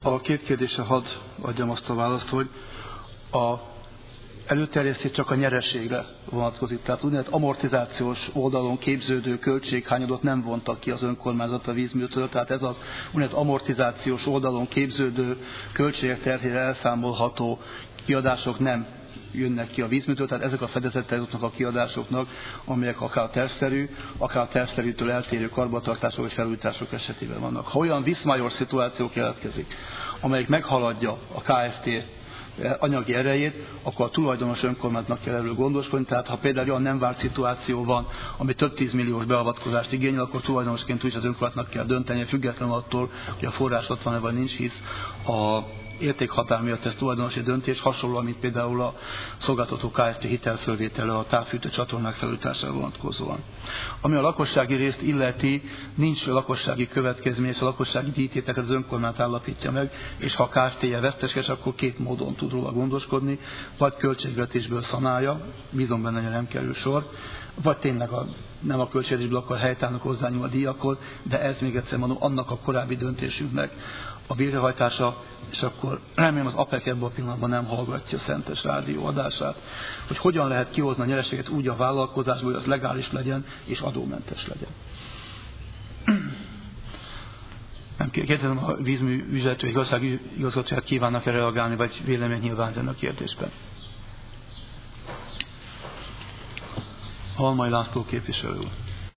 A két kérdésre hadd adjam azt a választ, hogy a előterjesztés csak a nyereségre vonatkozik. Tehát úgynevezett amortizációs oldalon képződő költséghányadot nem vontak ki az önkormányzat a vízműtől, tehát ez az úgynevezett amortizációs oldalon képződő költségek terhére elszámolható kiadások nem jönnek ki a vízműtől, tehát ezek a fedezettel jutnak a kiadásoknak, amelyek akár tervszerű, akár tervszerűtől eltérő karbantartások és felújítások esetében vannak. Ha olyan viszmajor szituáció keletkezik, amelyik meghaladja a Kft. Anyagi erejét, akkor a tulajdonos önkormányzatnak kell erről gondoskodni. Tehát ha például olyan nem várt szituáció van, ami több 10 milliós beavatkozást igényel, akkor tulajdonosként úgy az önkormányzatnak kell dönteni, függetlenül attól, hogy a forrás ott van-e vagy nincs, hisz a értékhatár miatt ez tulajdonosi döntés, hasonló, mint például a szolgáltató Kft. Hitelfölvétele a távfűtő csatornák felújítására vonatkozóan. Ami a lakossági részt illeti, nincs lakossági következmény, és a lakossági díjtéteket az önkormányzat állapítja meg, és ha a Kft-je veszteséges, akkor két módon tud róla gondoskodni, vagy költségvetésből szanálja, bízom benne, hogy nem kerül sor, vagy tényleg nem a költségvetésből, akkor helytállnak hozzányúl a díjakhoz, de ez még egyszer mondom, annak a korábbi döntésünknek a végrehajtása, és akkor remélem az APEC ebben a pillanatban nem hallgatja a Szentes Rádió adását, hogy hogyan lehet kihozni a nyereséget úgy a vállalkozásból, hogy az legális legyen és adómentes legyen. Nem kérdezem, a vízmű ügyvezető és gazdasági igazgatóját kívánnak-e reagálni, vagy véleményt nyilvánítani a kérdésben. Halmai László képviselő úr.